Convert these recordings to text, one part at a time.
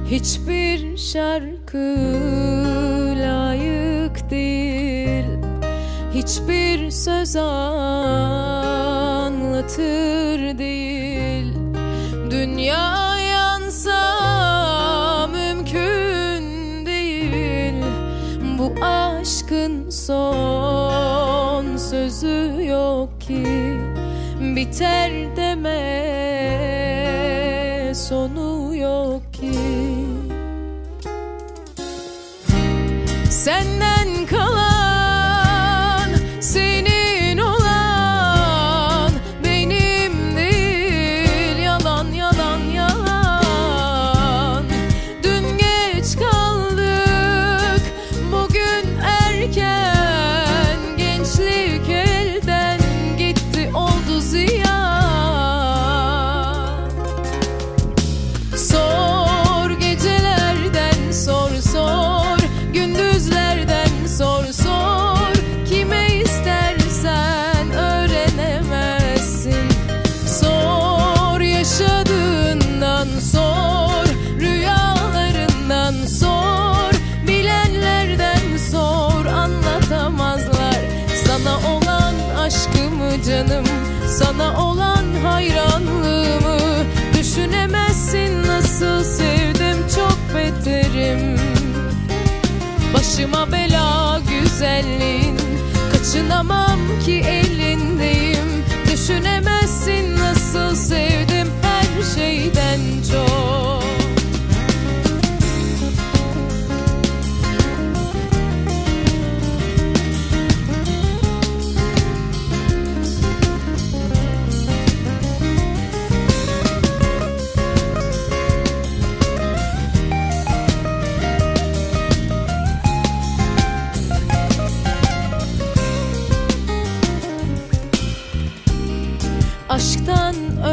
Hiçbir şarkı layık değil, hiçbir söz anlatır değil. Dünya yansa mümkün değil, bu aşkın son sözü yok ki. Biter deme, sonu yok ki. Senden kalan, senin olan benim değil. Yalan, yalan, yalan. Dün geç kaldık, bugün erken. Gençlik elden gitti, oldu ziyan. Sor gecelerden, sor sor gündüzlerden, sor sor kime istersen öğrenemezsin. Sor yaşadığından, sor rüyalarından, sor bilenlerden, sor anlatamazlar sana olan aşkımı canım, sana olan hayranlığımı. Düşünemezsin nasıl sevdim, çok beterim. Başıma bela güzelliğin, kaçınamam ki elindeyim. Düşünemezsin nasıl sevdim her şeyden çok. Aşktan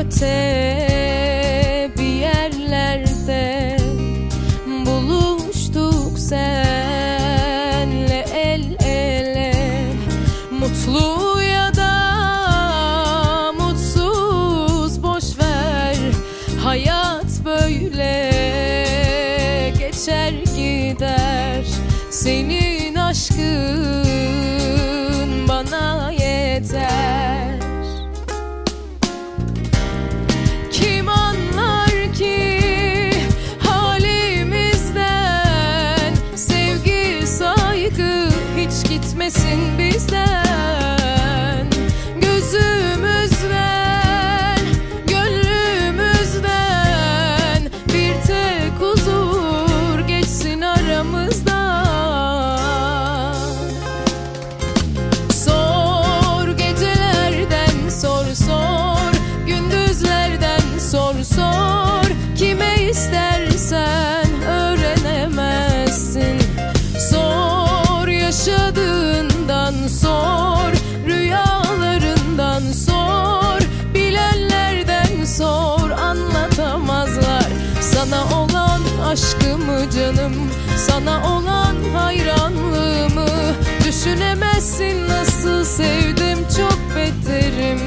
öte bir yerlerde buluştuk senle el ele. Mutlu ya da mutsuz boş ver, hayat böyle geçer gider. Senin aşkın bana yeter. Gitmesin bizden, gözümüzden, gönlümüzden. Bir tek huzur geçsin aramızdan. Sor gecelerden, sor sor gündüzlerden, sor sor kime istersen öğrenemezsin. Sor yaşadığından, sor rüyalarından, sor bilenlerden, sor anlatamazlar sana olan aşkımı canım, sana olan hayranlığımı. Düşünemezsin nasıl sevdim, çok beterim.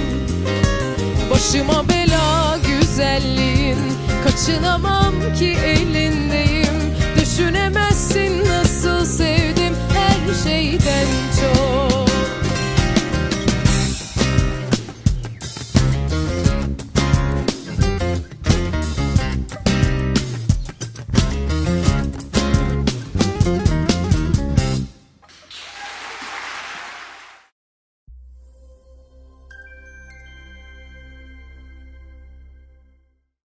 Başıma bela güzelliğin, kaçınamam ki elindeyim. Düşünemezsin